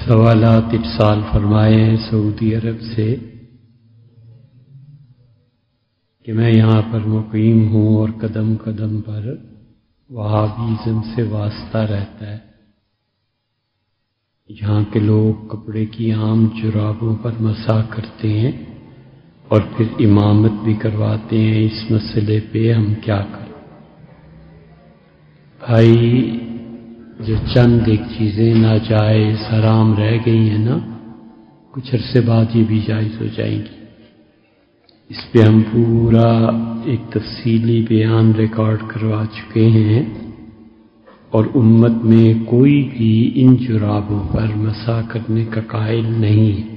سوالات ارسال فرمائے ہیں سعودی عرب سے کہ میں یہاں پر مقیم ہوں اور قدم قدم پر وہابیزم سے واسطہ رہتا ہے۔ یہاں کے لوگ کپڑے کی عام جرابوں پر مسح کرتے ہیں اور پھر امامت بھی کرواتے ہیں۔ اس مسئلے پہ ہم کیا کریں؟ بھائی، جو چند ایک چیزیں ناجائز حرام رہ گئی ہیں نا، کچھ عرصے بعد یہ بھی جائز ہو جائیں گی۔ اس پہ ہم پورا ایک تفصیلی بیان ریکارڈ کروا چکے ہیں، اور امت میں کوئی بھی ان جرابوں پر مسح کرنے کا قائل نہیں ہے۔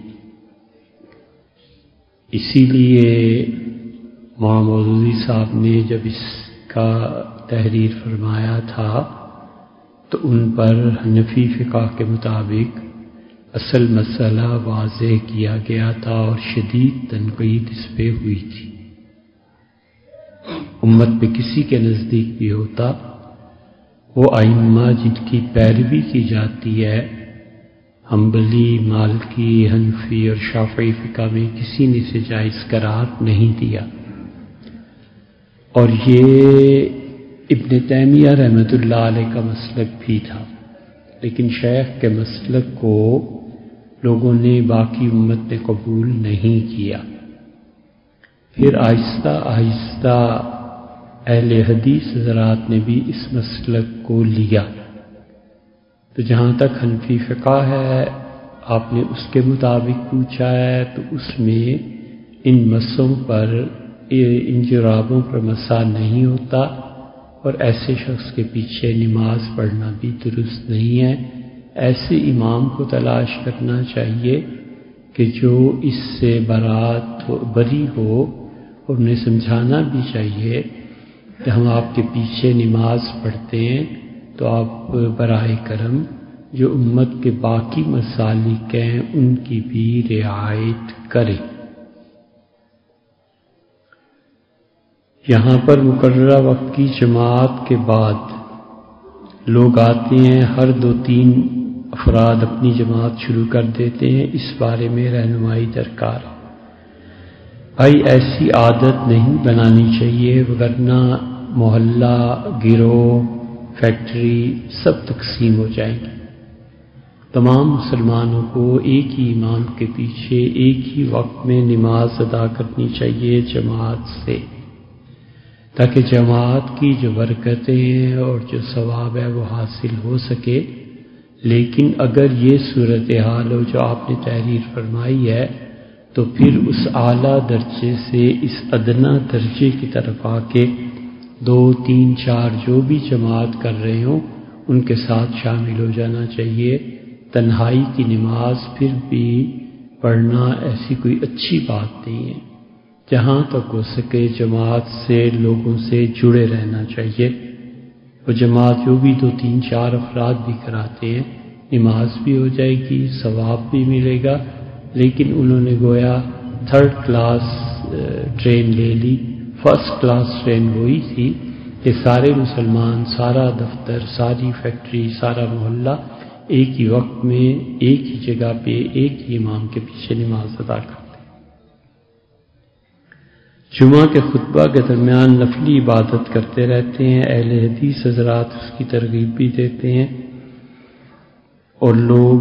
اسی لیے مولانا مودودی صاحب نے جب اس کا تحریر فرمایا تھا تو ان پر حنفی فقہ کے مطابق اصل مسئلہ واضح کیا گیا تھا اور شدید تنقید اس پہ ہوئی تھی۔ امت پہ کسی کے نزدیک بھی ہوتا، وہ ائمہ جن کی پیروی کی جاتی ہے، حنبلی، مالکی، حنفی اور شافعی فقہ میں کسی نے اسے جائز قرار نہیں دیا۔ اور یہ ابن تیمیہ رحمۃ اللہ علیہ کا مسلک بھی تھا، لیکن شیخ کے مسلک کو لوگوں نے، باقی امت نے قبول نہیں کیا۔ پھر آہستہ آہستہ اہل حدیث حضرات نے بھی اس مسلک کو لیا۔ تو جہاں تک حنفی فقہ ہے، آپ نے اس کے مطابق پوچھا ہے، تو اس میں ان مسوں پر، ان جرابوں پر مسح نہیں ہوتا، اور ایسے شخص کے پیچھے نماز پڑھنا بھی درست نہیں ہے۔ ایسے امام کو تلاش کرنا چاہیے کہ جو اس سے بری ہو، اور انہیں سمجھانا بھی چاہیے کہ ہم آپ کے پیچھے نماز پڑھتے ہیں، تو آپ برائے کرم جو امت کے باقی مسالک ہیں ان کی بھی رعایت کریں۔ یہاں پر مقررہ وقت کی جماعت کے بعد لوگ آتے ہیں، ہر 2-3 افراد اپنی جماعت شروع کر دیتے ہیں۔ اس بارے میں رہنمائی درکار ہے۔ بھائی، ایسی عادت نہیں بنانی چاہیے، ورنہ محلہ، گروہ، فیکٹری سب تقسیم ہو جائیں گے۔ تمام مسلمانوں کو ایک ہی امام کے پیچھے ایک ہی وقت میں نماز ادا کرنی چاہیے جماعت سے، تاکہ جماعت کی جو برکتیں ہیں اور جو ثواب ہے وہ حاصل ہو سکے۔ لیکن اگر یہ صورتحال ہو جو آپ نے تحریر فرمائی ہے، تو پھر اس اعلیٰ درجے سے اس ادنیٰ درجے کی طرف آ کے 2-3-4 جو بھی جماعت کر رہے ہوں ان کے ساتھ شامل ہو جانا چاہیے۔ تنہائی کی نماز پھر بھی پڑھنا ایسی کوئی اچھی بات نہیں ہے۔ جہاں تک ہو سکے جماعت سے، لوگوں سے جڑے رہنا چاہیے۔ وہ جماعت جو بھی 2-3-4 افراد بھی کراتے ہیں، نماز بھی ہو جائے گی، ثواب بھی ملے گا، لیکن انہوں نے گویا 3rd کلاس ٹرین لے لی۔ 1st کلاس ٹرین وہی تھی کہ سارے مسلمان، سارا دفتر، ساری فیکٹری، سارا محلہ ایک ہی وقت میں، ایک ہی جگہ پہ، ایک ہی امام کے پیچھے نماز ادا کرتے۔ جمعہ کے خطبہ کے درمیان نفلی عبادت کرتے رہتے ہیں۔ اہل حدیث حضرات اس کی ترغیب بھی دیتے ہیں، اور لوگ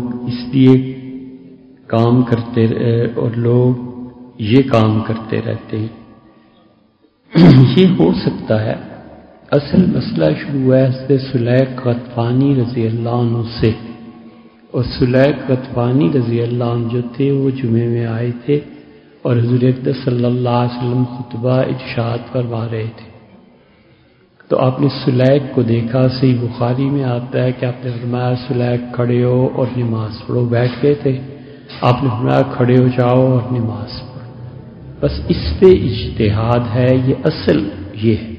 یہ کام کرتے رہتے ہیں۔ یہ ہو سکتا ہے۔ اصل مسئلہ شروع ہے حضرت سلیق غطفانی رضی اللہ عنہ سے، اور سلیق غطفانی رضی اللہ عنہ جو تھے وہ جمعے میں آئے تھے، اور حضور اقدس صلی اللہ علیہ وسلم خطبہ ارشاد فرما رہے تھے۔ تو آپ نے سلیق کو دیکھا، صحیح بخاری میں آتا ہے کہ آپ نے فرمایا سلیق کھڑے ہو اور نماز پڑھو۔ بیٹھ گئے تھے، آپ نے فرمایا کھڑے ہو جاؤ اور نماز پڑھو۔ بس اس پہ اجتہاد ہے، یہ اصل یہ ہے۔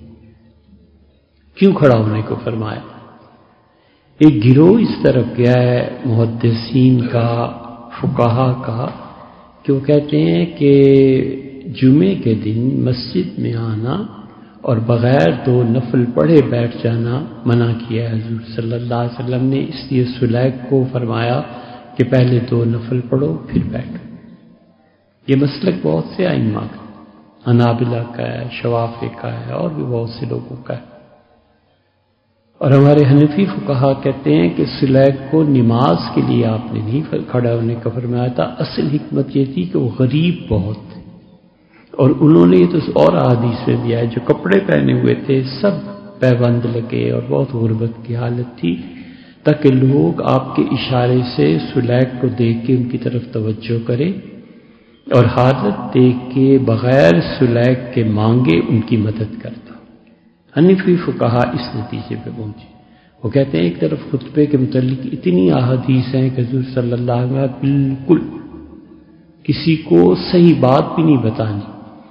کیوں کھڑا ہونے کو فرمایا؟ ایک گروہ اس طرف گیا ہے محدثین کا، فقہا کا، کہ وہ کہتے ہیں کہ جمعے کے دن مسجد میں آنا اور بغیر 2 نفل پڑھے بیٹھ جانا منع کیا ہے حضور صلی اللہ علیہ وسلم نے۔ اس لیے سلیق کو فرمایا کہ پہلے 2 نفل پڑھو پھر بیٹھو۔ یہ مسلک بہت سے ائمہ کا، حنابلہ کا ہے، شوافی کا ہے، اور بھی بہت سے لوگوں کا ہے۔ اور ہمارے حنفی فقہا کہتے ہیں کہ سلیق کو نماز کے لیے آپ نے نہیں کھڑا ہونے کا فرمایا تھا، اصل حکمت یہ تھی کہ وہ غریب بہت تھے، اور انہوں نے یہ تو اور احادیث میں دیا ہے، جو کپڑے پہنے ہوئے تھے سب پیبند لگے اور بہت غربت کی حالت تھی، تاکہ لوگ آپ کے اشارے سے سلیق کو دیکھ کے ان کی طرف توجہ کریں اور حالت دیکھ کے بغیر سلیق کے مانگے ان کی مدد کرتا۔ حنفی فقہا اس نتیجے پہ پہنچے۔ وہ کہتے ہیں ایک طرف خطبے کے متعلق اتنی احادیث ہیں کہ حضور صلی اللہ علیہ وسلم بالکل کسی کو صحیح بات بھی نہیں بتانی،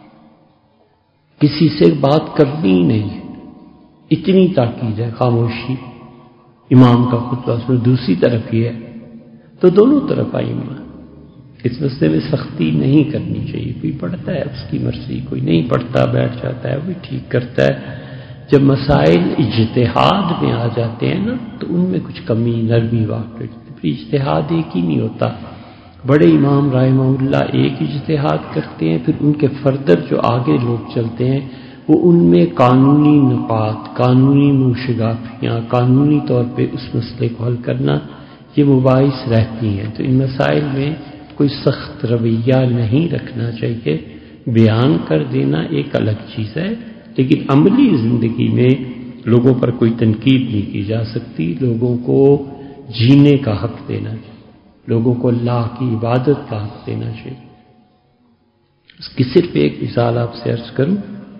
کسی سے بات کرنی ہی نہیں ہے، اتنی تاکید ہے، خاموشی امام کا خطبہ، اس میں دوسری طرف یہ ہے۔ تو دونوں طرف ائمہ اس مسئلے میں سختی نہیں کرنی چاہیے، کوئی پڑھتا ہے اس کی مرضی، کوئی نہیں پڑھتا بیٹھ جاتا ہے، وہی ٹھیک کرتا ہے۔ جب مسائل اجتہاد میں آ جاتے ہیں نا تو ان میں کچھ کمی نرمی واقع ہوتی ہے، پھر اجتہاد ایک ہی نہیں ہوتا۔ بڑے امام رحمہ اللہ ایک اجتہاد کرتے ہیں، پھر ان کے فردر جو آگے لوگ چلتے ہیں وہ ان میں قانونی نقاط، قانونی موشگافیاں، قانونی طور پہ اس مسئلے کو حل کرنا، یہ مباحث رہتی ہیں۔ تو ان مسائل میں کوئی سخت رویہ نہیں رکھنا چاہیے، بیان کر دینا ایک الگ چیز ہے، لیکن عملی زندگی میں لوگوں پر کوئی تنقید نہیں کی جا سکتی، لوگوں کو جینے کا حق دینا چاہیے، لوگوں کو اللہ کی عبادت کا حق دینا چاہیے۔ اس کی صرف ایک مثال آپ سے عرض کروں،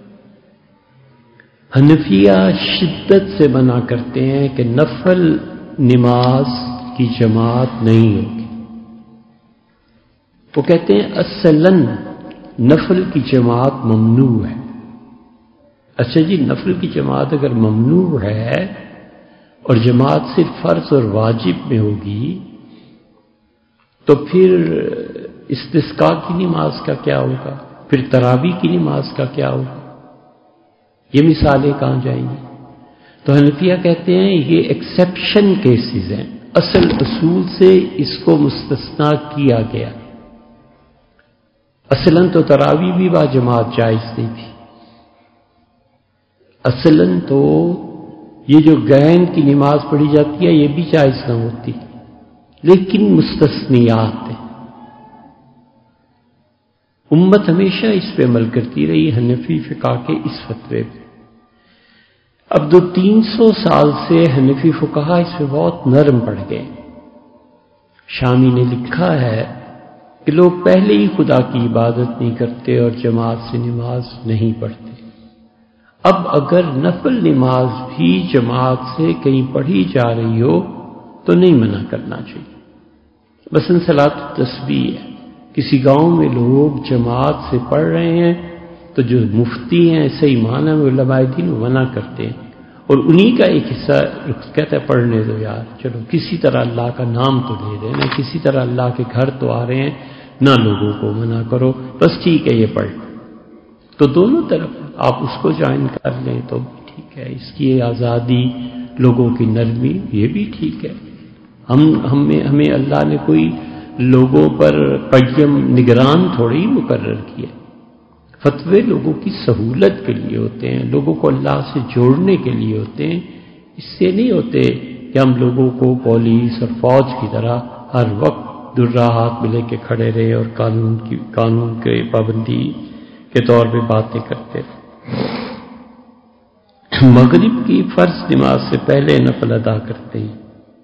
حنفیہ شدت سے منع کرتے ہیں کہ نفل نماز کی جماعت نہیں ہوگی۔ وہ کہتے ہیں اصلاً نفل کی جماعت ممنوع ہے۔ اچھا جی، نفل کی جماعت اگر ممنوع ہے اور جماعت صرف فرض اور واجب میں ہوگی تو پھر استسقاء کی نماز کا کیا ہوگا؟ پھر تراویح کی نماز کا کیا ہوگا؟ یہ مثالیں کہاں جائیں گی؟ تو حنفیہ کہتے ہیں یہ ایکسیپشن کیسز ہیں، اصل اصول سے اس کو مستثنا کیا گیا۔ اصلاً تو تراویح بھی با جماعت جائز نہیں تھی، اصلاً تو یہ جو گہن کی نماز پڑھی جاتی ہے یہ بھی جائز نہ ہوتی، لیکن مستثنیات ہیں۔ امت ہمیشہ اس پہ عمل کرتی رہی، حنفی فقہ کے اس فتوے پہ۔ اب 300 سال سے حنفی فقہا اس پہ بہت نرم پڑ گئے۔ شامی نے لکھا ہے کہ لوگ پہلے ہی خدا کی عبادت نہیں کرتے اور جماعت سے نماز نہیں پڑھتے، اب اگر نفل نماز بھی جماعت سے کہیں پڑھی جا رہی ہو تو نہیں منع کرنا چاہیے۔ مثلا صلاۃ التسبیح ہے، کسی گاؤں میں لوگ جماعت سے پڑھ رہے ہیں تو جو مفتی ہیں صحیح معنی میں علماء دین وہ منع کرتے ہیں، اور انہی کا ایک حصہ کہتا ہے پڑھنے دو یار، چلو کسی طرح اللہ کا نام تو لے رہے ہیں نا، کسی طرح اللہ کے گھر تو آ رہے ہیں، نہ لوگوں کو منع کرو، بس ٹھیک ہے یہ پڑھ۔ تو دونوں طرف آپ اس کو جوائن کر لیں تو ٹھیک ہے، اس کی آزادی، لوگوں کی نرمی، یہ بھی ٹھیک ہے۔ ہمیں اللہ نے کوئی لوگوں پر قیم نگران تھوڑی مقرر کیا، فتوے لوگوں کی سہولت کے لیے ہوتے ہیں، لوگوں کو اللہ سے جوڑنے کے لیے ہوتے ہیں، اس سے نہیں ہوتے کہ ہم لوگوں کو پولیس اور فوج کی طرح ہر وقت درہ ہاتھ میں لے کے کھڑے رہے اور قانون کے پابندی کے طور پہ باتیں کرتے۔ مغرب کی فرض نماز سے پہلے نفل ادا کرتے ہیں۔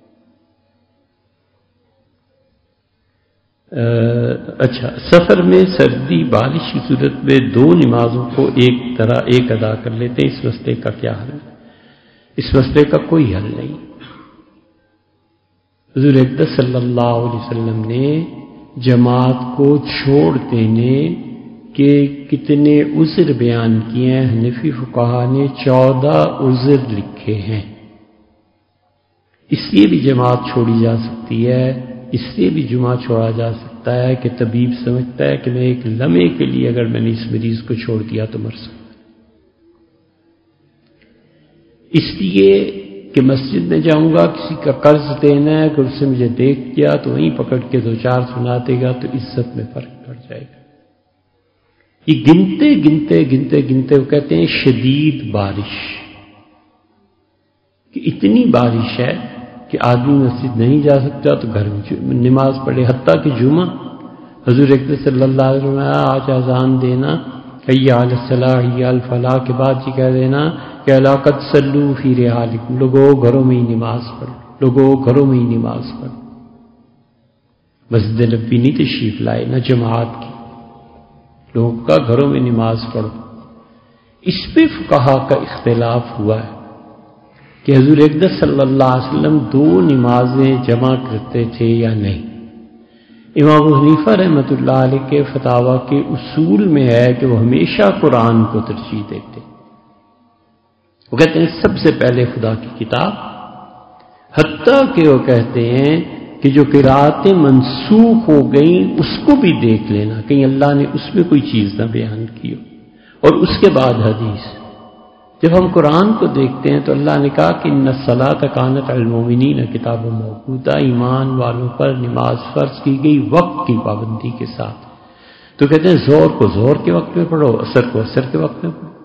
اچھا، سفر میں سردی بارش کی صورت میں 2 نمازوں کو ایک ادا کر لیتے ہیں، اس مسئلے کا کیا حل ہے؟ اس مسئلے کا کوئی حل نہیں۔ حضور اقدس صلی اللہ علیہ وسلم نے جماعت کو چھوڑ دینے کے کتنے عذر بیان کیے ہیں؟ حنفی فقہا نے 14 عذر لکھے ہیں۔ اس لیے بھی جماعت چھوڑی جا سکتی ہے، اس لیے بھی جمعہ چھوڑا جا سکتا ہے کہ طبیب سمجھتا ہے کہ میں ایک لمحے کے لیے اگر میں نے اس مریض کو چھوڑ دیا تو مر سکتا۔ اس لیے کہ مسجد میں جاؤں گا، کسی کا قرض دینا ہے، اگر اس سے مجھے دیکھ گیا تو وہیں پکڑ کے 2-4 سنا دے گا تو عزت میں فرق پڑ جائے گا۔ یہ گنتے وہ کہتے ہیں شدید بارش، کہ اتنی بارش ہے کہ آدمی مسجد نہیں جا سکتا تو گھر میں نماز پڑھے، حتیٰ کہ جمعہ حضور اکرم صلی اللہ علیہ وسلم آج اذان دینا حی علی الصلاح حی علی الفلاح کے بعد یہ کہہ دینا کہ الا قد صلوا فی رحالکم، لوگوں گھروں میں ہی نماز پڑھو، لوگوں گھروں میں ہی نماز پڑھو۔ مسجد نبوی نہیں تشریف لائے، نہ جماعت کی، لوگوں کا گھروں میں نماز پڑھو۔ اس پہ فقہا کا اختلاف ہوا ہے کہ حضور اقدس صلی اللہ علیہ وسلم 2 نمازیں جمع کرتے تھے یا نہیں۔ امام ابو حنیفہ رحمۃ اللہ علیہ کے فتاوی کے اصول میں ہے کہ وہ ہمیشہ قرآن کو ترجیح دیتے، وہ کہتے ہیں سب سے پہلے خدا کی کتاب، حتیٰ کہ وہ کہتے ہیں کہ جو قرأتیں منسوخ ہو گئیں اس کو بھی دیکھ لینا، کہیں اللہ نے اس میں کوئی چیز نہ بیان کی ہو، اور اس کے بعد حدیث۔ جب ہم قرآن کو دیکھتے ہیں تو اللہ نے کہا کہ ان الصلاۃ کانت علی المؤمنین کتابا موقوتا، ایمان والوں پر نماز فرض کی گئی وقت کی پابندی کے ساتھ۔ تو کہتے ہیں زور کو زور کے وقت میں پڑھو، عصر کو عصر کے وقت میں پڑھو۔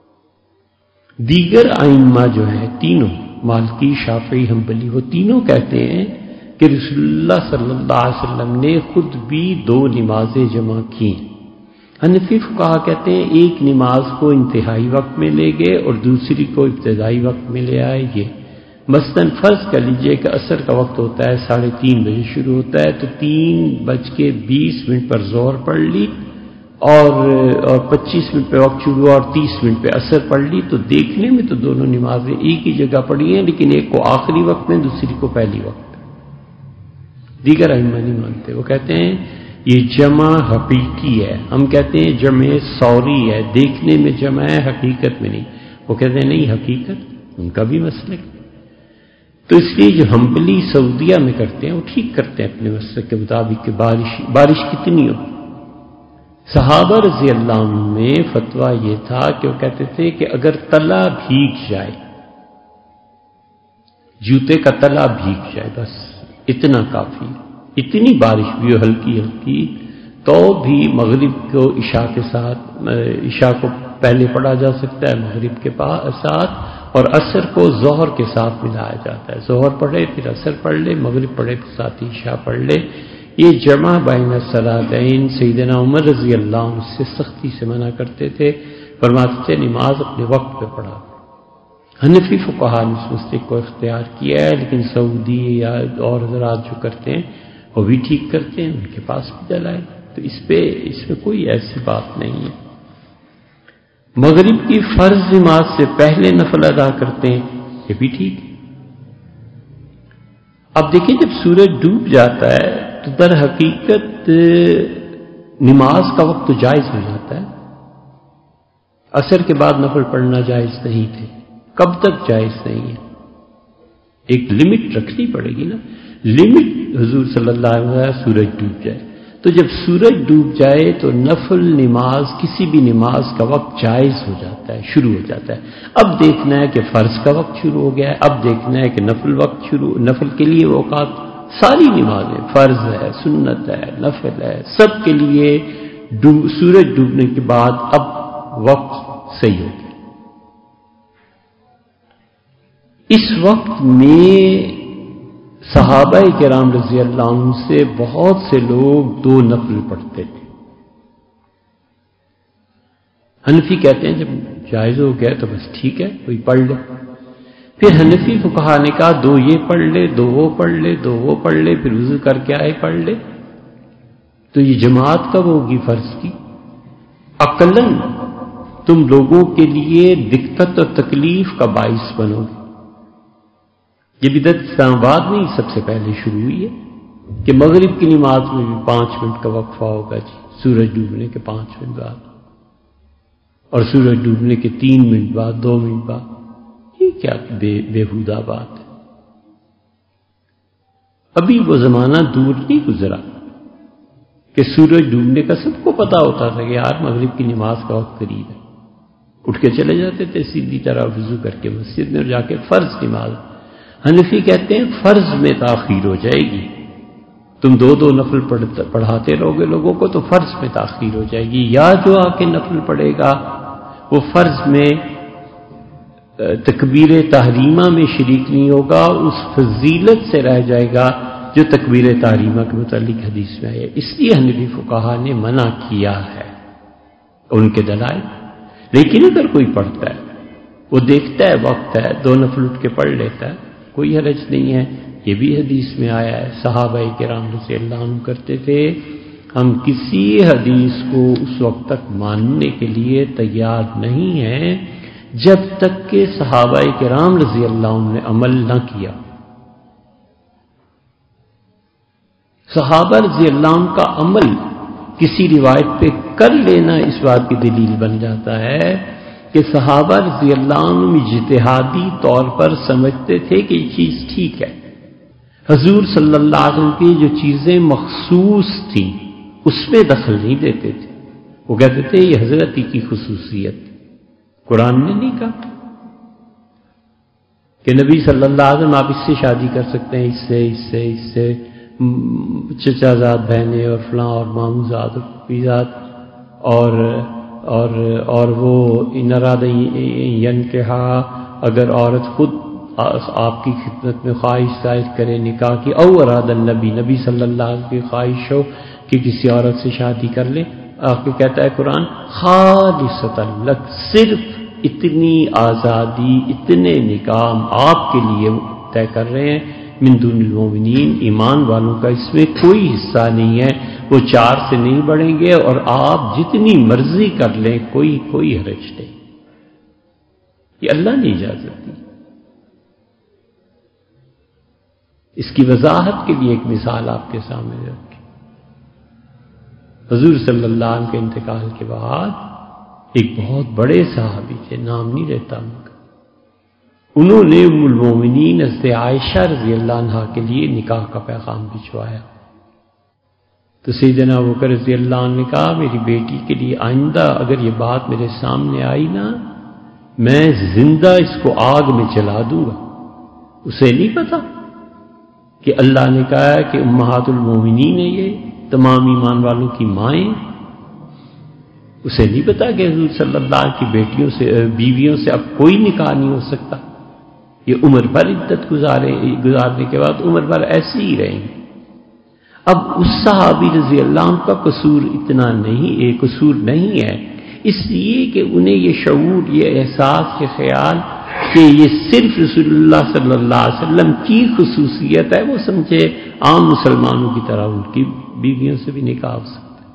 دیگر ائمہ جو ہیں تینوں، مالکی، شافعی، حنبلی، وہ تینوں کہتے ہیں کہ رسول اللہ صلی اللہ علیہ وسلم نے خود بھی 2 نمازیں جمع کی۔ حنفی فقہا کہتے ہیں ایک نماز کو انتہائی وقت میں لے گئے اور دوسری کو ابتدائی وقت میں لے آئے گے۔ مثلاً فرض کر لیجئے کہ عصر کا وقت ہوتا ہے 3:30 بجے شروع ہوتا ہے، تو 3:20 پر ظہر پڑھ لی اور 25 منٹ پہ وقت شروع ہوا اور 30 منٹ پہ عصر پڑھ لی، تو دیکھنے میں تو دونوں نمازیں ایک ہی جگہ پڑھی ہیں، لیکن ایک کو آخری وقت میں، دوسری کو پہلی وقت میں۔ دیگر ائمہ نہیں مانتے، وہ کہتے ہیں یہ جمع حقیقی ہے، ہم کہتے ہیں جمع سوری ہے، دیکھنے میں جمع ہے، حقیقت میں نہیں۔ وہ کہتے ہیں نہیں، حقیقت ان کا بھی مسلک۔ تو اس لیے جو حنبلی سعودیہ میں کرتے ہیں وہ ٹھیک کرتے ہیں اپنے مسلک کے مطابق کہ بارش کتنی ہو۔ صحابہ رضی اللہ عنہ میں فتویٰ یہ تھا کہ وہ کہتے تھے کہ اگر تلا بھیگ جائے، جوتے کا تلا بھیگ جائے، بس اتنا کافی، اتنی بارش بھی ہو ہلکی ہلکی، تو بھی مغرب کو عشاء کے ساتھ، عشاء کو پہلے پڑھا جا سکتا ہے مغرب کے ساتھ، اور عصر کو ظہر کے ساتھ ملایا جاتا ہے، ظہر پڑھے پھر عصر پڑھ لے، مغرب پڑھے پھر ساتھ عشاء پڑھ لے۔ یہ جمع بین الصلاتین سیدنا عمر رضی اللہ عنہ سے سختی سے منع کرتے تھے، فرماتے تھے نماز اپنے وقت پہ پڑھا۔ حنفی فقہا نے اس مسلک کو اختیار کیا ہے، لیکن سعودی یا اور حضرات جو کرتے ہیں وہ بھی ٹھیک کرتے ہیں، ان کے پاس بھی دلائل، تو اس میں کوئی ایسی بات نہیں ہے۔ مغرب کی فرض نماز سے پہلے نفل ادا کرتے ہیں، یہ بھی ٹھیک ہے۔ اب دیکھیں جب سورج ڈوب جاتا ہے تو در حقیقت نماز کا وقت تو جائز ہو جاتا ہے، عصر کے بعد نفل پڑھنا جائز نہیں تھے، کب تک جائز نہیں ہے؟ ایک لمٹ رکھنی پڑے گی نا، لمٹ حضور صلی اللہ علیہ وسلم سورج ڈوب جائے، تو جب سورج ڈوب جائے تو نفل نماز کسی بھی نماز کا وقت جائز ہو جاتا ہے، شروع ہو جاتا ہے۔ اب دیکھنا ہے کہ فرض کا وقت شروع ہو گیا ہے، اب دیکھنا ہے کہ نفل کے لیے اوقات، ساری نمازیں فرض ہے، سنت ہے، نفل ہے، سب کے لیے سورج ڈوبنے کے بعد اب وقت صحیح ہو گیا۔ اس وقت میں صحابہ کرام رضی اللہ عنہ سے بہت سے لوگ 2 نفل پڑھتے تھے۔ حنفی کہتے ہیں جب جائز ہو گیا تو بس ٹھیک ہے، کوئی پڑھ لے۔ پھر حنفی فقہا نے کہا 2 یہ پڑھ لے، 2 وہ پڑھ لے، 2 وہ پڑھ لے، پھر وضو کر کے آئے پڑھ لے۔ تو یہ جماعت کب ہوگی فرض کی؟ عقلاً تم لوگوں کے لیے دقت اور تکلیف کا باعث بنو گے۔ یہ بدعت اسلام آباد میں سب سے پہلے شروع ہوئی ہے کہ مغرب کی نماز میں بھی 5 منٹ کا وقفہ ہوگا جی، سورج ڈوبنے کے 5 منٹ بعد، اور سورج ڈوبنے کے 3 منٹ بعد، 2 منٹ بعد۔ یہ کیا بےہودہ بات ہے؟ ابھی وہ زمانہ دور نہیں گزرا کہ سورج ڈوبنے کا سب کو پتا ہوتا تھا کہ یار مغرب کی نماز کا وقت قریب ہے، اٹھ کے چلے جاتے تھے سیدھی طرح وضو کر کے مسجد میں اور جا کے فرض نماز. حنفی کہتے ہیں فرض میں تاخیر ہو جائے گی. تم دو دو نفل پڑھاتے رہو گے لوگوں کو تو فرض میں تاخیر ہو جائے گی. یا جو آ کے نفل پڑھے گا وہ فرض میں تکبیر تحریمہ میں شریک نہیں ہوگا، اس فضیلت سے رہ جائے گا جو تکبیر تحریمہ کے متعلق حدیث میں ہے. اس لیے حنفی فقہا نے منع کیا ہے ان کے دلائل. لیکن اگر کوئی پڑھتا ہے، وہ دیکھتا ہے وقت ہے، دو نفل اٹھ کے پڑھ لیتا ہے، کوئی حرج نہیں ہے. یہ بھی حدیث میں آیا ہے. صحابہ کرام رضی اللہ عنہ کرتے تھے. ہم کسی حدیث کو اس وقت تک ماننے کے لیے تیار نہیں ہیں جب تک کہ صحابہ کرام رضی اللہ عنہ نے عمل نہ کیا. صحابہ رضی اللہ عنہ کا عمل کسی روایت پہ کر لینا اس بات کی دلیل بن جاتا ہے کہ صحابہ رضی اللہ عنہ اجتہادی طور پر سمجھتے تھے کہ یہ چیز ٹھیک ہے. حضور صلی اللہ علیہ وسلم کی جو چیزیں مخصوص تھیں اس میں دخل نہیں دیتے تھے. وہ کہتے تھے یہ حضرت کی خصوصیت. قرآن نے نہیں کہا کہ نبی صلی اللہ علیہ وسلم آپ اس سے شادی کر سکتے ہیں، اس سے چچا زاد بہنیں اور فلاں اور ماموں زاد اور پھوپھی زاد اور وہ ان اراد ینکحا، اگر عورت خود آپ کی خدمت میں خواہش ظاہر کرے نکاح کی، او اراد نبی صلی اللہ علیہ وسلم کی خواہش ہو کہ کسی عورت سے شادی کر لے. آپ کو کہتا ہے قرآن خالصۃ لک، صرف اتنی آزادی اتنے نکاح آپ کے لیے طے کر رہے ہیں من دون المومنین، ایمان والوں کا اس میں کوئی حصہ نہیں ہے. وہ 4 سے نہیں بڑھیں گے اور آپ جتنی مرضی کر لیں، کوئی حرج نہیں. یہ اللہ نے اجازت دی. اس کی وضاحت کے لیے ایک مثال آپ کے سامنے رکھی. حضور صلی اللہ علیہ وسلم کے انتقال کے بعد ایک بہت بڑے صحابی تھے، نام نہیں لیتا ان کا، انہوں نے ام المومنین حضرت عائشہ رضی اللہ عنہا کے لیے نکاح کا پیغام بھجوایا. تو سیدنا ابوبکر رضی اللہ عنہ نے کہا میری بیٹی کے لیے آئندہ اگر یہ بات میرے سامنے آئی نا، میں زندہ اس کو آگ میں جلا دوں گا. اسے نہیں پتا کہ اللہ نے کہا ہے کہ امہات المومنین ہے، یہ تمام ایمان والوں کی مائیں. اسے نہیں پتا کہ حضور صلی اللہ علیہ وسلم کی بیویوں سے اب کوئی نکاح نہیں ہو سکتا. یہ عمر بھر عدت گزارنے کے بعد عمر بھر ایسے ہی رہیں گے. اب اس صحابی رضی اللہ عنہ کا قصور نہیں ہے، اس لیے کہ انہیں یہ شعور، یہ احساس، یہ خیال کہ یہ صرف رسول اللہ صلی اللہ علیہ وسلم کی خصوصیت ہے، وہ سمجھے عام مسلمانوں کی طرح ان کی بیویوں سے بھی نکاح ہو سکتا ہے.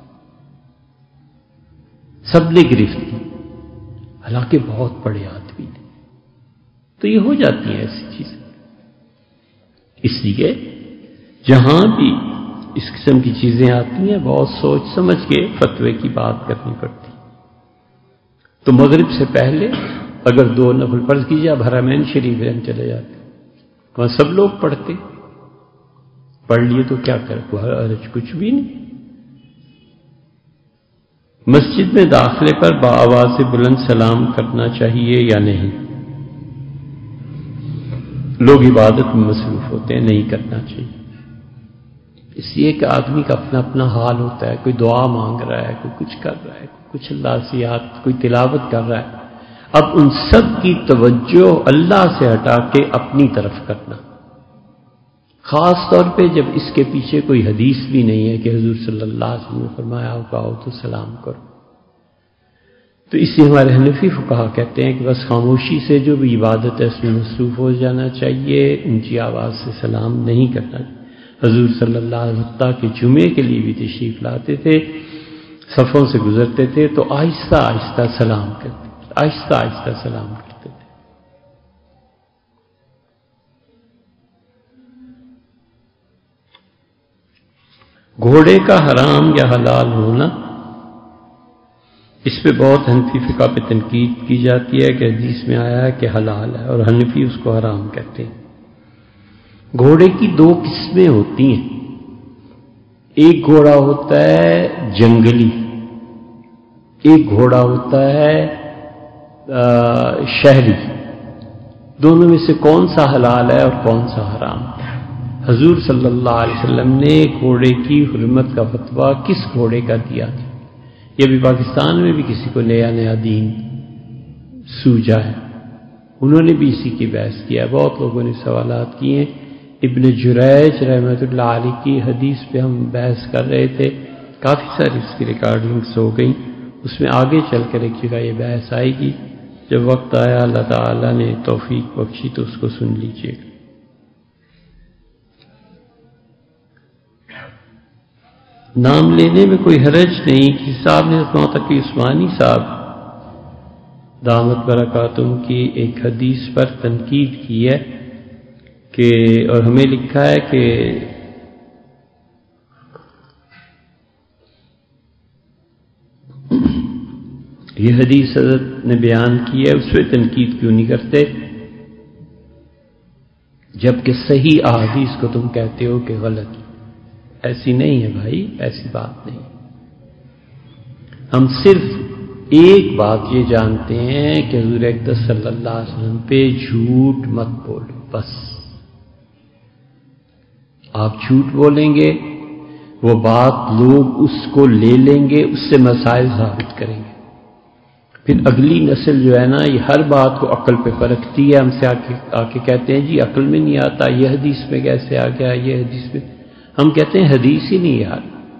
سب نے گرفت کی، حالانکہ بہت بڑے آدمی تھے. تو یہ ہو جاتی ہیں ایسی چیزیں. اس لیے جہاں بھی اس قسم کی چیزیں آتی ہیں بہت سوچ سمجھ کے فتوے کی بات کرنی پڑتی. تو مغرب سے پہلے اگر 2 نفل فرض کیجیے، اب حرمین شریف ہم چلے جاتے، وہاں سب لوگ پڑھتے، پڑھ لیے تو کیا کرے، حرج کچھ بھی نہیں. مسجد میں داخلے پر بآواز بلند سلام کرنا چاہیے یا نہیں؟ لوگ عبادت میں مصروف ہوتے ہیں، نہیں کرنا چاہیے. اس لیے کہ آدمی کا اپنا اپنا حال ہوتا ہے. کوئی دعا مانگ رہا ہے، کوئی کچھ کر رہا ہے، کچھ اللہ سے یاد، کوئی تلاوت کر رہا ہے. اب ان سب کی توجہ اللہ سے ہٹا کے اپنی طرف کرنا، خاص طور پہ جب اس کے پیچھے کوئی حدیث بھی نہیں ہے کہ حضور صلی اللہ علیہ وسلم نے فرمایا ہوگا آؤ تو سلام کرو. تو اس لیے ہمارے حنفی فقہا کہتے ہیں کہ بس خاموشی سے جو بھی عبادت ہے اس میں مصروف ہو جانا چاہیے، اونچی آواز سے سلام نہیں کرنا. حضور صلی اللہ علیہ وسلم کے جمعے کے لیے بھی تشریف لاتے تھے، صفوں سے گزرتے تھے تو آہستہ آہستہ سلام کرتے تھے، آہستہ آہستہ سلام کرتے تھے. گھوڑے کا حرام یا حلال ہونا، اس پہ بہت حنفی فقہ پہ تنقید کی جاتی ہے کہ حدیث میں آیا ہے کہ حلال ہے اور حنفی اس کو حرام کہتے ہیں. گھوڑے کی 2 قسمیں ہوتی ہیں. ایک گھوڑا ہوتا ہے جنگلی، ایک گھوڑا ہوتا ہے شہری، دونوں میں سے کون سا حلال ہے اور کون سا حرام؟ حضور صلی اللہ علیہ وسلم نے گھوڑے کی حرمت کا فتویٰ کس گھوڑے کا دیا تھا؟ یہ بھی پاکستان میں بھی کسی کو نیا دین سوجا ہے، انہوں نے بھی اسی کی بحث کیا ہے، بہت لوگوں نے سوالات کیے ہیں۔ ابن جریج رحمۃ اللہ علیہ کی حدیث پہ ہم بحث کر رہے تھے، کافی ساری اس کی ریکارڈنگز ہو گئیں، اس میں آگے چل کر ایک جگہ یہ بحث آئے گی، جب وقت آیا اللہ تعالیٰ نے توفیق بخشی تو اس کو سن لیجیے۔ نام لینے میں کوئی حرج نہیں، کسی صاحب نے تقی عثمانی صاحب دامت برکاتہم کی ایک حدیث پر تنقید کی ہے کہ، اور ہمیں لکھا ہے کہ یہ حدیث حضرت نے بیان کی ہے، اس پہ تنقید کیوں نہیں کرتے جبکہ صحیح احادیث کو تم کہتے ہو کہ غلط؟ ایسی نہیں ہے بھائی، ایسی بات نہیں۔ ہم صرف ایک بات یہ جانتے ہیں کہ حضور اقدس صلی اللہ علیہ وسلم پہ جھوٹ مت بولو، بس۔ آپ جھوٹ بولیں گے، وہ بات لوگ اس کو لے لیں گے، اس سے مسائل ثابت کریں گے، پھر اگلی نسل جو ہے نا یہ ہر بات کو عقل پہ پرکھتی ہے، ہم سے آ کے کہتے ہیں جی عقل میں نہیں آتا، یہ حدیث میں کیسے آ گیا، یہ حدیث میں، ہم کہتے ہیں حدیث ہی نہیں یار۔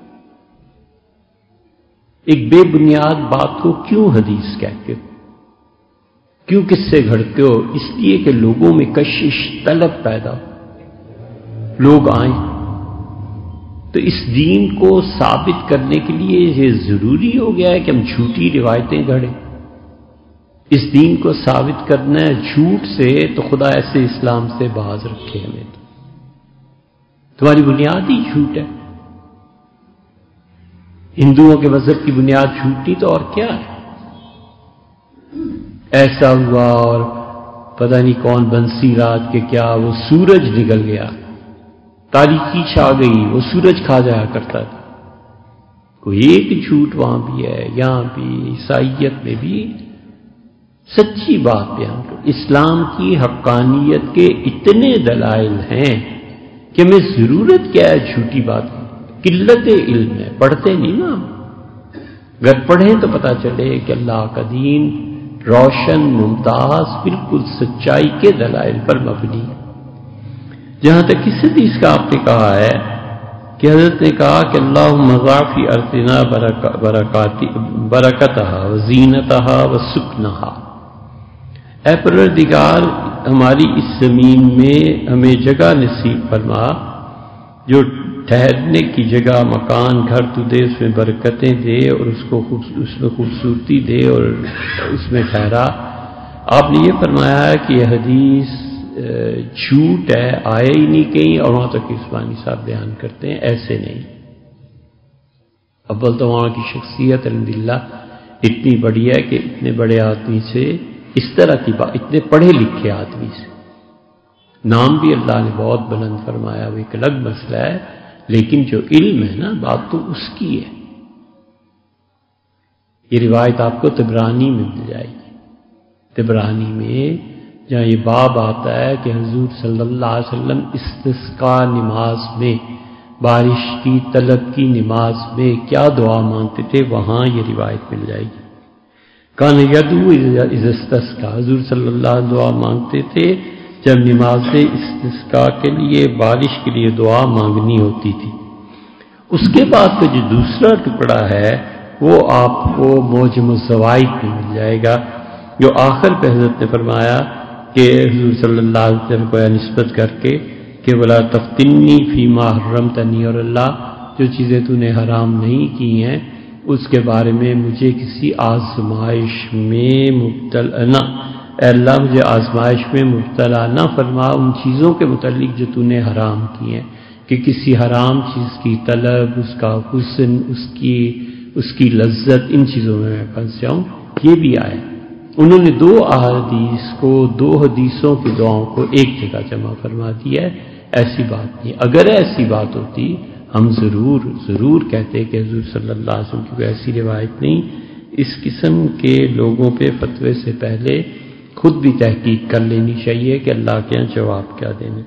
ایک بے بنیاد بات کو کیوں حدیث کہتے ہو؟ کیوں کس سے گھڑتے ہو؟ اس لیے کہ لوگوں میں کشش طلب پیدا ہو، لوگ آئیں۔ تو اس دین کو ثابت کرنے کے لیے یہ ضروری ہو گیا ہے کہ ہم جھوٹی روایتیں گھڑیں؟ اس دین کو ثابت کرنا ہے جھوٹ سے، تو خدا ایسے اسلام سے باز رکھے ہمیں، تمہاری بنیاد ہی جھوٹ ہے۔ ہندوؤں کے مذہب کی بنیاد جھوٹ نہیں تو اور کیا ہے؟ ایسا ہوا اور پتہ نہیں کون بنسی رات کے کیا وہ سورج نکل گیا، تاریکی چھا گئی، وہ سورج کھا جایا کرتا تھا۔ کوئی ایک جھوٹ وہاں بھی ہے، یہاں بھی، عیسائیت میں بھی۔ سچی بات بیان کرو، اسلام کی حقانیت کے اتنے دلائل ہیں کہ ہمیں ضرورت کیا ہے جھوٹی بات؟ قلت علم ہے، پڑھتے نہیں نا ہم، اگر پڑھیں تو پتہ چلے کہ اللہ کا دین روشن، ممتاز، بالکل سچائی کے دلائل پر مبنی ہے۔ جہاں تک اس حدیث کا آپ نے کہا ہے کہ حضرت نے کہا کہ اللہم ضاعف فی ارضنا برکتہا وزینتہا وسکنہا، اے پروردگار ہماری اس زمین میں ہمیں جگہ نصیب فرما، جو ٹھہرنے کی جگہ، مکان، گھر تو دے، اس میں برکتیں دے اور اس میں خوبصورتی دے اور اس میں ٹھہرا۔ آپ نے یہ فرمایا ہے کہ یہ حدیث جھوٹ ہے، آئے ہی نہیں کہیں، اور وہاں تک عثمانی صاحب بیان کرتے ہیں ایسے نہیں۔ اول تو وہاں کی شخصیت الحمدللہ اتنی بڑی ہے کہ اتنے بڑے آدمی سے اس طرح کی بات، اتنے پڑھے لکھے آدمی سے، نام بھی اللہ نے بہت بلند فرمایا، وہ ایک الگ مسئلہ ہے، لیکن جو علم ہے نا بات تو اس کی ہے۔ یہ روایت آپ کو طبرانی میں مل جائے گی، طبرانی میں جہاں یہ باب آتا ہے کہ حضور صلی اللہ علیہ وسلم استسقاء نماز میں، بارش کی طلب کی نماز میں کیا دعا مانگتے تھے، وہاں یہ روایت مل جائے گی۔ کان یدعو اذا استسقا، حضور صلی اللہ علیہ وسلم دعا مانگتے تھے جب نماز استسقاء کے لیے، بارش کے لیے دعا مانگنی ہوتی تھی۔ اس کے بعد تو جو دوسرا ٹکڑا ہے وہ آپ کو معجم الزوائد میں مل جائے گا، جو آخر پہ حضرت نے فرمایا کہ حضور صلی اللہ علیہ وسلم کو نسبت کر کے کہ ولا تفتنی فیما حرمتنی، اور اللہ جو چیزیں تو نے حرام نہیں کی ہیں اس کے بارے میں مجھے کسی آزمائش میں مبتلا نہ، اے اللہ مجھے آزمائش میں مبتلا نہ فرما ان چیزوں کے متعلق جو تو نے حرام کی ہیں، کہ کسی حرام چیز کی طلب، اس کا حسن، اس کی لذت، ان چیزوں میں پھنس جاؤں۔ یہ بھی آئے، انہوں نے دو احادیث کو، دو حدیثوں کی دعاؤں کو ایک جگہ جمع فرما دیا ہے، ایسی بات نہیں۔ اگر ایسی بات ہوتی ہم ضرور کہتے کہ حضور صلی اللہ علیہ وسلم کی کوئی ایسی روایت نہیں، اس قسم کے لوگوں پہ فتوے سے پہلے خود بھی تحقیق کر لینی چاہیے کہ اللہ کے یہاں جواب کیا دینا۔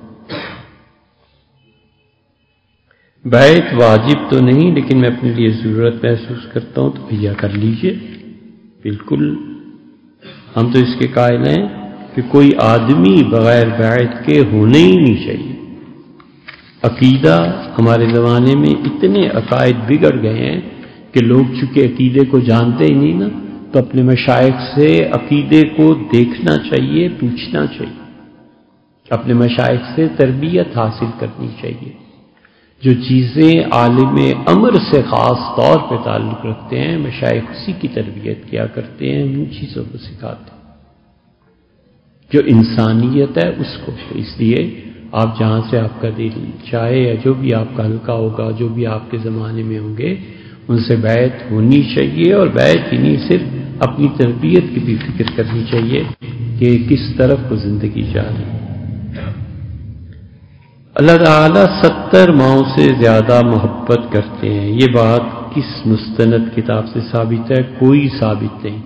بیعت واجب تو نہیں، لیکن میں اپنے لیے ضرورت محسوس کرتا ہوں تو بھیا کر لیجئے، بالکل۔ ہم تو اس کے قائل ہیں کہ کوئی آدمی بغیر بیعت کے ہونے ہی نہیں چاہیے۔ عقیدہ ہمارے زمانے میں اتنے عقائد بگڑ گئے ہیں کہ لوگ چونکہ عقیدے کو جانتے ہی نہیں نا، تو اپنے مشائخ سے عقیدے کو دیکھنا چاہیے، پوچھنا چاہیے، اپنے مشائخ سے تربیت حاصل کرنی چاہیے۔ جو چیزیں عالم امر سے خاص طور پہ تعلق رکھتے ہیں، مشائخ اسی کی تربیت کیا کرتے ہیں، ان چیزوں کو سکھاتے ہیں۔ جو انسانیت ہے اس کو، اس لیے آپ جہاں سے آپ کا دل چاہے یا جو بھی آپ کا حلقہ ہوگا، جو بھی آپ کے زمانے میں ہوں گے، ان سے بیعت ہونی چاہیے، اور بیعت ہی نہیں، صرف اپنی تربیت کی بھی فکر کرنی چاہیے کہ کس طرف کو زندگی جا رہی ہے۔ اللہ تعالیٰ 70 ماؤں سے زیادہ محبت کرتے ہیں، یہ بات کس مستند کتاب سے ثابت ہے؟ کوئی ثابت نہیں۔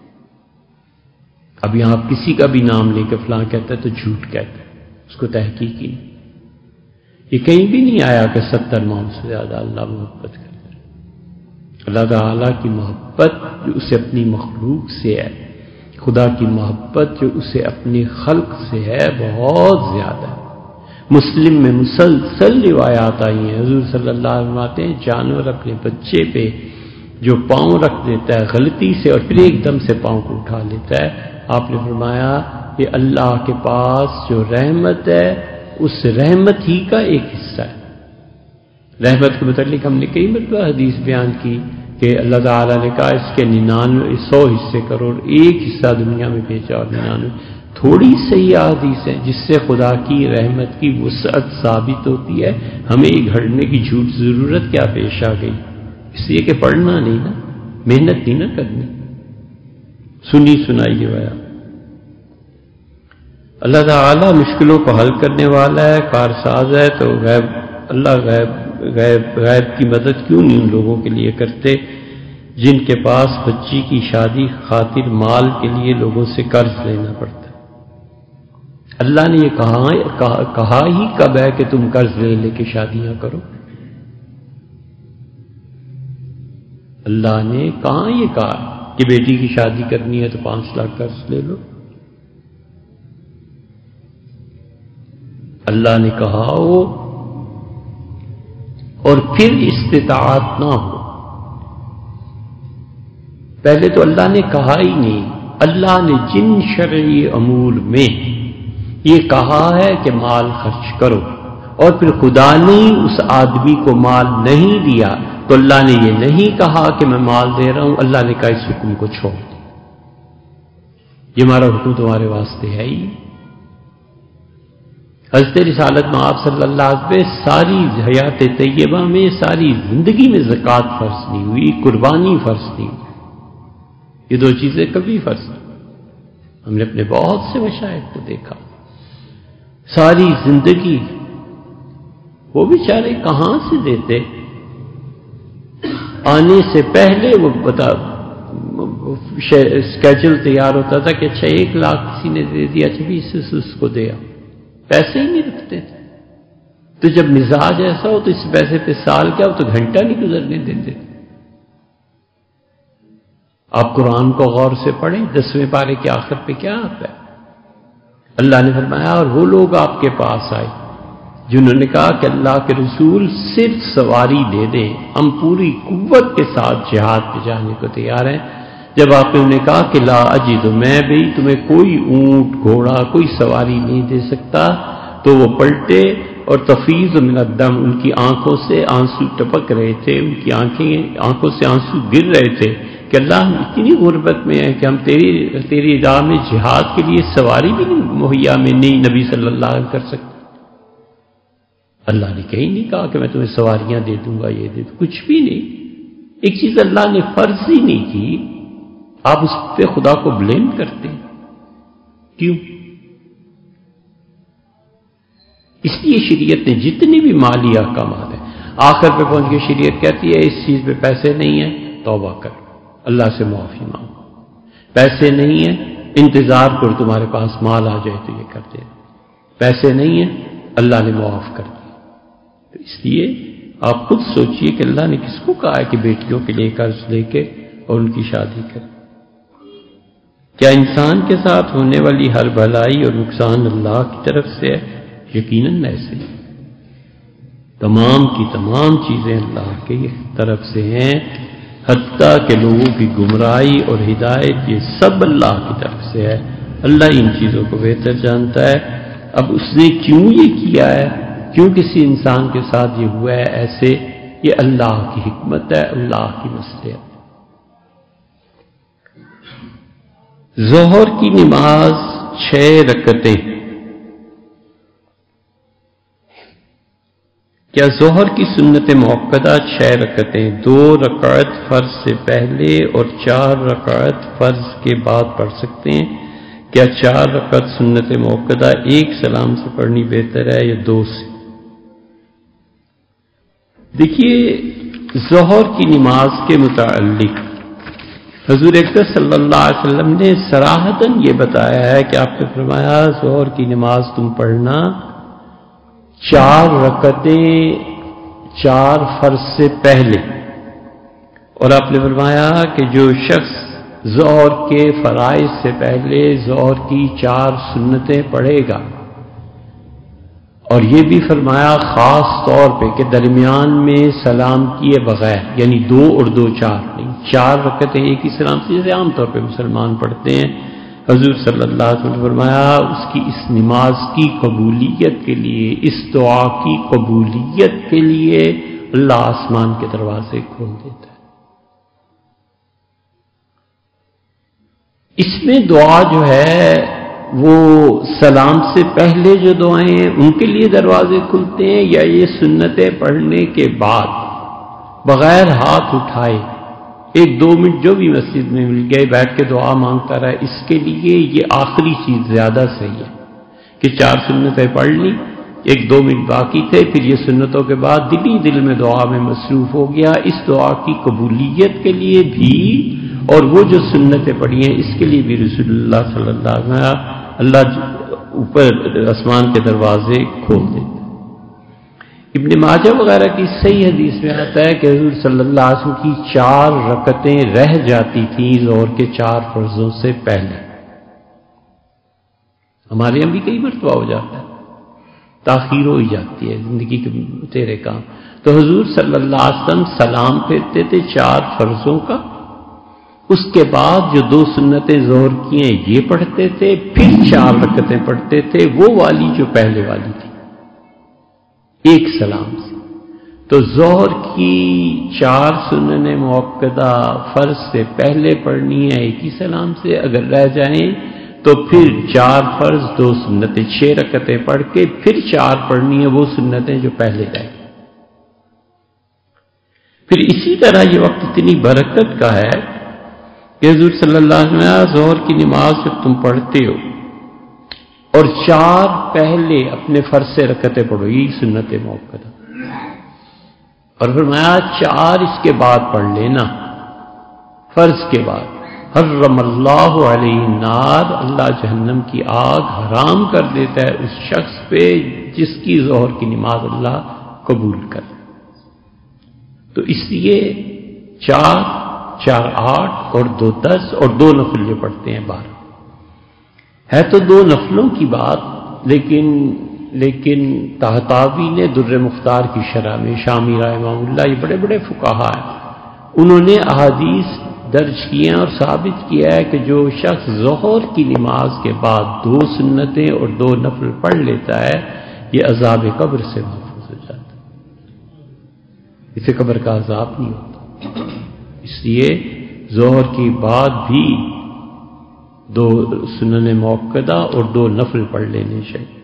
اب یہاں آپ کسی کا بھی نام لے کے فلاں کہتا ہے تو جھوٹ کہتا ہے، اس کو تحقیق ہی نہیں۔ یہ کہیں بھی نہیں آیا کہ 70 ماؤں سے زیادہ اللہ محبت کرتا ہے۔ اللہ تعالیٰ کی محبت جو اسے اپنی مخلوق سے ہے، خدا کی محبت جو اسے اپنی خلق سے ہے، بہت زیادہ ہے۔ مسلم میں مسلسل روایات آئی ہیں، حضور صلی اللہ علیہ وسلم فرماتے ہیں جانور اپنے بچے پہ جو پاؤں رکھ دیتا ہے غلطی سے اور پھر ایک دم سے پاؤں کو اٹھا لیتا ہے، آپ نے فرمایا کہ اللہ کے پاس جو رحمت ہے اس رحمت ہی کا ایک حصہ ہے۔ رحمت کے متعلق ہم نے کئی مرتبہ حدیث بیان کی کہ اللہ تعالیٰ نے کہا اس کے 100 حصے کرو، ایک حصہ دنیا میں بھیجا، اور 99 تھوڑی صحیح حدیث ہے جس سے خدا کی رحمت کی وسعت ثابت ہوتی ہے۔ ہمیں گھڑنے کی جھوٹ ضرورت کیا پیش آ گئی؟ اس لیے کہ پڑھنا نہیں نا، محنت نہیں نا کرنی، سنی سنائی ہوا۔ اللہ تعالیٰ مشکلوں کو حل کرنے والا ہے، کارساز ہے، تو اللہ غیب کی مدد کیوں نہیں ان لوگوں کے لیے کرتے جن کے پاس بچی کی شادی خاطر مال کے لیے لوگوں سے قرض لینا پڑتا ہے؟ اللہ نے یہ کہا ہی کب ہے کہ تم قرض لے کے شادیاں کرو؟ اللہ نے کہاں یہ کہا کہ بیٹی کی شادی کرنی ہے تو 5 لاکھ قرض لے لو؟ اللہ نے کہا ہو اور پھر استطاعت نہ ہو۔ پہلے تو اللہ نے کہا ہی نہیں، اللہ نے جن شرعی امور میں یہ کہا ہے کہ مال خرچ کرو، اور پھر خدا نے اس آدمی کو مال نہیں دیا تو اللہ نے یہ نہیں کہا کہ میں مال دے رہا ہوں، اللہ نے کہا اس حکم کو چھوڑ دو، یہ ہمارا حکم تمہارے واسطے ہے ہی۔ حضرت رسالت میں آپ صلی اللہ علیہ وسلم ساری حیات طیبہ میں، ساری زندگی میں زکوٰۃ فرض نہیں ہوئی، قربانی فرض نہیں ہوئی، یہ 2 چیزیں کبھی فرض نہیں۔ ہم نے اپنے بہت سے مشائخ کو دیکھا، ساری زندگی وہ بیچارے کہاں سے دیتے؟ آنے سے پہلے وہ اسکیجول تیار ہوتا تھا کہ اچھا 1 لاکھ کسی نے دے دیا، اچھا بھی اس کو دیا، پیسے ہی نہیں رکھتے تھے۔ تو جب مزاج ایسا ہو تو اس پیسے پہ سال کیا ہو تو گھنٹہ نہیں گزرنے دیتے تھے۔ آپ قرآن کو غور سے پڑھیں، 10ویں پارے کے آخر پہ کیا آتا ہے؟ اللہ نے فرمایا اور وہ لوگ آپ کے پاس آئے جنہوں نے کہا کہ اللہ کے رسول صرف سواری دے دیں، ہم پوری قوت کے ساتھ جہاد پہ جانے کو تیار ہیں۔ جب آپ نے انہیں کہا کہ لا اجد، میں بھی تمہیں کوئی اونٹ گھوڑا کوئی سواری نہیں دے سکتا، تو وہ پلٹے اور تفیض من الدم، ان کی آنکھوں سے آنسو ٹپک رہے تھے، ان کی آنکھوں سے آنسو گر رہے تھے کہ اللہ ہم اتنی غربت میں ہیں کہ ہم تیری راہ میں جہاد کے لیے سواری بھی مہیا میں نہیں نبی صلی اللہ علیہ وسلم کر سکتے۔ اللہ نے کہیں نہیں کہا کہ میں تمہیں سواریاں دے دوں گا، یہ دے دوں، کچھ بھی نہیں۔ ایک چیز اللہ نے فرض ہی نہیں کی، آپ اس پہ خدا کو بلیم کرتے ہیں، کیوں؟ اس لیے شریعت نے جتنی بھی مالی احکامات ہیں، آخر پہ پہنچ کے شریعت کہتی ہے اس چیز پہ پیسے نہیں ہیں، توبہ کر، اللہ سے معافی مانگو. پیسے نہیں ہیں، انتظار کرو تمہارے پاس مال آ جائے تو یہ کر دے. پیسے نہیں ہیں، اللہ نے معاف کر دیا. تو اس لیے آپ خود سوچئے کہ اللہ نے کس کو کہا ہے کہ بیٹیوں کے لیے قرض لے کے اور ان کی شادی کرے؟ کیا انسان کے ساتھ ہونے والی ہر بھلائی اور نقصان اللہ کی طرف سے ہے؟ یقیناً ایسے ہی. تمام کی تمام چیزیں اللہ کی طرف سے ہیں، حتیٰ کہ لوگوں کی گمراہی اور ہدایت یہ سب اللہ کی طرف سے ہے. اللہ ان چیزوں کو بہتر جانتا ہے. اب اس نے کیوں یہ کیا ہے، کیوں کسی انسان کے ساتھ یہ ہوا ہے ایسے، یہ اللہ کی حکمت ہے، اللہ کی مصلحت. ظہر کی نماز 6 رکعتیں. کیا ظہر کی سنت موقدہ 6 رکعتیں 2 رکعت فرض سے پہلے اور 4 رکعت فرض کے بعد پڑھ سکتے ہیں؟ کیا 4 رکعت سنت موقدہ ایک سلام سے پڑھنی بہتر ہے یا 2 سے؟ دیکھیے، ظہر کی نماز کے متعلق حضور اکرم صلی اللہ علیہ وسلم نے صراحتاً یہ بتایا ہے کہ آپ نے فرمایا ظہر کی نماز تم پڑھنا 4 رکعتیں 4 فرض سے پہلے، اور آپ نے فرمایا کہ جو شخص ظہر کے فرائض سے پہلے ظہر کی 4 سنتیں پڑھے گا، اور یہ بھی فرمایا خاص طور پہ کہ درمیان میں سلام کیے بغیر، یعنی 2 اور 2 4 نہیں، 4 رکعتیں ایک ہی سلام سے جیسے عام طور پہ مسلمان پڑھتے ہیں. حضور صلی اللہ علیہ وسلم نے فرمایا اس کی اس نماز کی قبولیت کے لیے، اس دعا کی قبولیت کے لیے اللہ آسمان کے دروازے کھول دیتا ہے. اس میں دعا جو ہے وہ سلام سے پہلے جو دعائیں ہیں ان کے لیے دروازے کھلتے ہیں، یا یہ سنتیں پڑھنے کے بعد بغیر ہاتھ اٹھائے 1-2 منٹ جو بھی مسجد میں مل گئے بیٹھ کے دعا مانگتا رہا، اس کے لیے یہ آخری چیز زیادہ صحیح ہے کہ 4 سنتیں پڑھ لی، 1-2 منٹ باقی تھے، پھر یہ سنتوں کے بعد دل میں دعا میں مصروف ہو گیا. اس دعا کی قبولیت کے لیے بھی اور وہ جو سنتیں پڑھی ہیں اس کے لیے بھی رسول اللہ صلی اللہ علیہ وسلم اللہ اوپر آسمان کے دروازے کھول دیتے. ابن ماجہ وغیرہ کی صحیح حدیث میں آتا ہے کہ حضور صلی اللہ علیہ وسلم کی 4 رکعتیں رہ جاتی تھیں ظہر کے 4 فرضوں سے پہلے. ہمارے یہاں بھی کئی مرتبہ ہو جاتا ہے، تاخیر ہو ہی جاتی ہے زندگی کے تیرے کام. تو حضور صلی اللہ علیہ وسلم سلام پھیرتے تھے 4 فرضوں کا، اس کے بعد جو 2 سنتیں ظہر کی ہیں یہ پڑھتے تھے، پھر 4 رکعتیں پڑھتے تھے وہ والی جو پہلے والی تھی ایک سلام سے. تو ظہر کی 4 سنن موقدہ فرض سے پہلے پڑھنی ہے ایک ہی سلام سے، اگر رہ جائیں تو پھر 4 فرض 2 سنتیں 6 رکعتیں پڑھ کے پھر 4 پڑھنی ہے وہ سنتیں جو پہلے رہ گئی. پھر اسی طرح یہ وقت اتنی برکت کا ہے کہ حضور صلی اللہ علیہ وسلم ظہر کی نماز جب تم پڑھتے ہو اور 4 پہلے اپنے فرض سے رکعتیں پڑھو، یہی سنت موقدہ، اور فرمایا 4 اس کے بعد پڑھ لینا فرض کے بعد. حرم اللہ علیہ النار، اللہ جہنم کی آگ حرام کر دیتا ہے اس شخص پہ جس کی ظہر کی نماز اللہ قبول کرے. تو اس لیے 4 4 8 اور 2 10 اور 2 نفل جو پڑھتے ہیں 12 ہے. تو 2 نفلوں کی بات، لیکن طحطاوی نے در مختار کی شرح میں، شامی رحمہ اللہ یہ بڑے بڑے فقہا ہیں، انہوں نے احادیث درج کیے اور ثابت کیا ہے کہ جو شخص ظہر کی نماز کے بعد 2 سنتیں اور 2 نفل پڑھ لیتا ہے یہ عذاب قبر سے محفوظ ہو جاتا ہے، اسے قبر کا عذاب نہیں ہوتا. اس لیے ظہر کے بعد بھی 2 سنن موقدہ اور 2 نفل پڑھ لینے چاہیے.